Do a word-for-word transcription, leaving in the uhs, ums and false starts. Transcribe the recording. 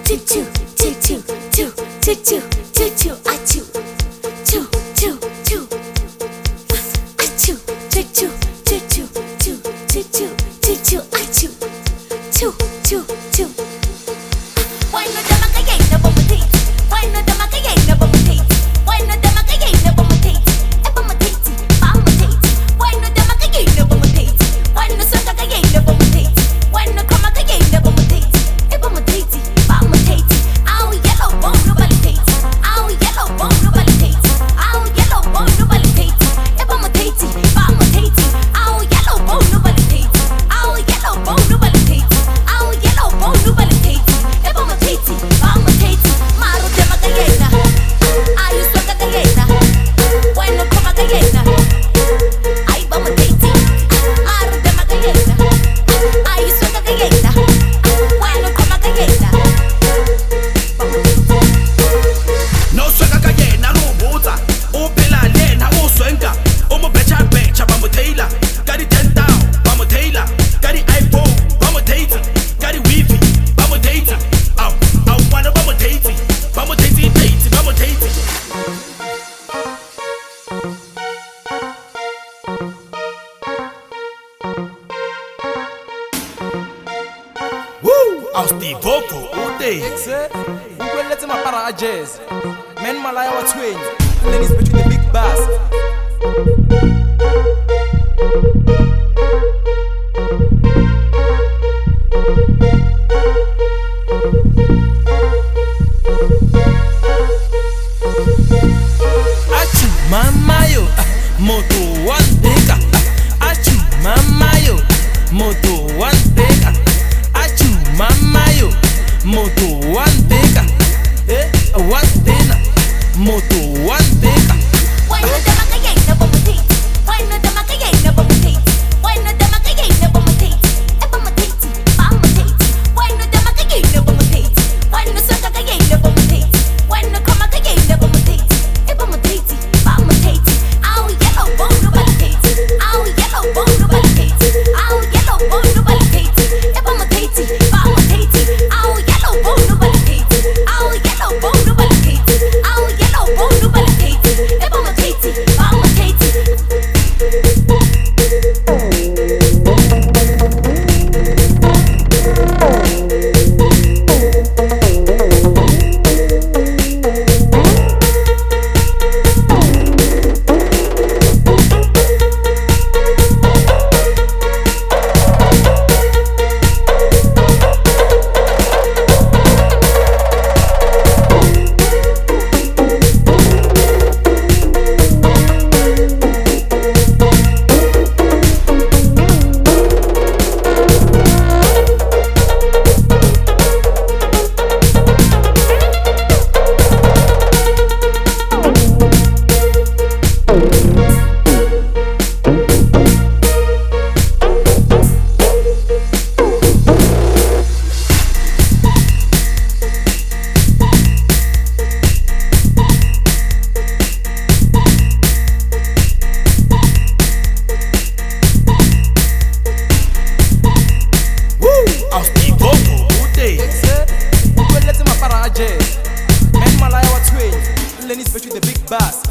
choo choo choo choo choo choo choo choo achoo choo choo choo achoo choo choo choo choo choo choo choo choo choo achoo choo choo choo. Why no dama kaya na bumutit? Why no dama kaya na bumutit? Why no dama kaya na bumutit? E bumutit, bumutit. Why no dama kaya na bumutit? Why no sota kaya na bumutit? Why no kama kaya na bumutit? E bumutit, bumutit. Ow yellow bone no balitate. Ow yellow bone no balitate. Ow yellow bone no balitate. E bumutit, bumutit. Ow yellow bone no balitate. Ow yellow bone no balitate. Ow yellow bone no balitate. E bumutit, bumutit. Maru dama kaya na. Ayu sota kaya na. Why no kama kaya na? Ay bumutit. Maru dama kaya na. Ayu sota kaya na. Why no kama kaya na? No swagga kayena rubuza uphela lena uswenga umubecha becha bamuthaila kari ten down bamuthaila kari iPhone bamuthaiti kari wifi bamuthaiti aw aw wana bamuthaiti bamuthaiti date bamuthaiti. Woo! Awustivoko ude. Ukweletse mapara a jazz. Men malaya wa twin. And then it's between the big bass. Achu mama yo, ah, moto one deka. Ah, achu mama yo, moto one deka. Achu mama yo, moto one deka. Eh, one dena, moto one deka. Why no dama kaya na bumutit? Why no dama kaya na bumutit? Why no dama kaya na bumutit? E bumutit, bumutit. Why no dama kaya na bumutit? Why no sota kaya na bumutit? Why no kama kaya na bumutit? E bumutit, bumutit. Ow yellow bone no balitate. Ow yellow bone no balitate. Ow yellow bone no balitate. E bumutit, bumutit. Ow yellow bone no balitate. Ow yellow bone no balitate. Ow yellow bone no balitate. E bumutit, bumutit. Awustivoko ude. Ukweletse mapara a jazz. Men malaya wa twin. And then it's between the big bass.